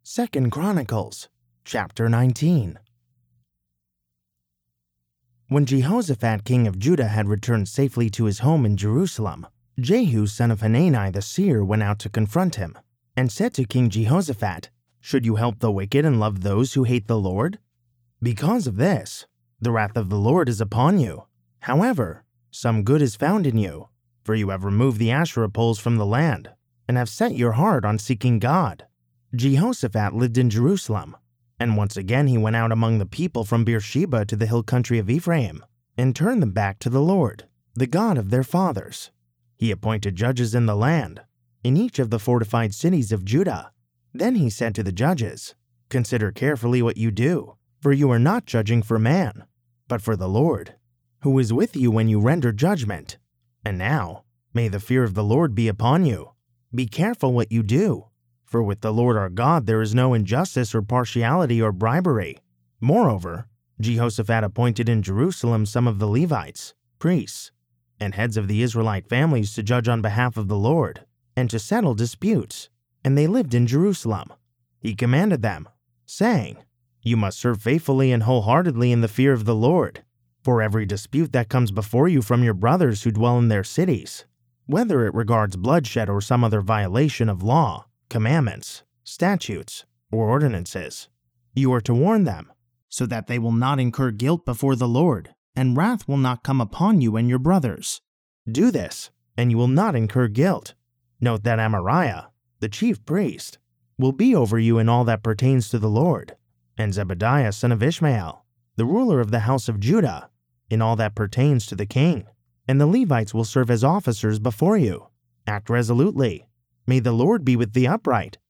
2 Chronicles, chapter 19. When Jehoshaphat king of Judah had returned safely to his home in Jerusalem, Jehu son of Hanani the seer went out to confront him, and said to King Jehoshaphat, "Should you help the wicked and love those who hate the Lord? Because of this, the wrath of the Lord is upon you. However, some good is found in you, for you have removed the Asherah poles from the land, and have set your heart on seeking God." Jehoshaphat lived in Jerusalem, and once again he went out among the people from Beersheba to the hill country of Ephraim, and turned them back to the Lord, the God of their fathers. He appointed judges in the land, in each of the fortified cities of Judah. Then he said to the judges, "Consider carefully what you do, for you are not judging for man, but for the Lord, who is with you when you render judgment. And now, may the fear of the Lord be upon you. Be careful what you do, for with the Lord our God there is no injustice or partiality or bribery." Moreover, Jehoshaphat appointed in Jerusalem some of the Levites, priests, and heads of the Israelite families to judge on behalf of the Lord, and to settle disputes, and they lived in Jerusalem. He commanded them, saying, "You must serve faithfully and wholeheartedly in the fear of the Lord, for every dispute that comes before you from your brothers who dwell in their cities, whether it regards bloodshed or some other violation of law, commandments, statutes, or ordinances, you are to warn them, so that they will not incur guilt before the Lord, and wrath will not come upon you and your brothers. Do this, and you will not incur guilt. Note that Amariah, the chief priest, will be over you in all that pertains to the Lord, and Zebediah son of Ishmael, the ruler of the house of Judah, in all that pertains to the king. And the Levites will serve as officers before you. Act resolutely. May the Lord be with the upright,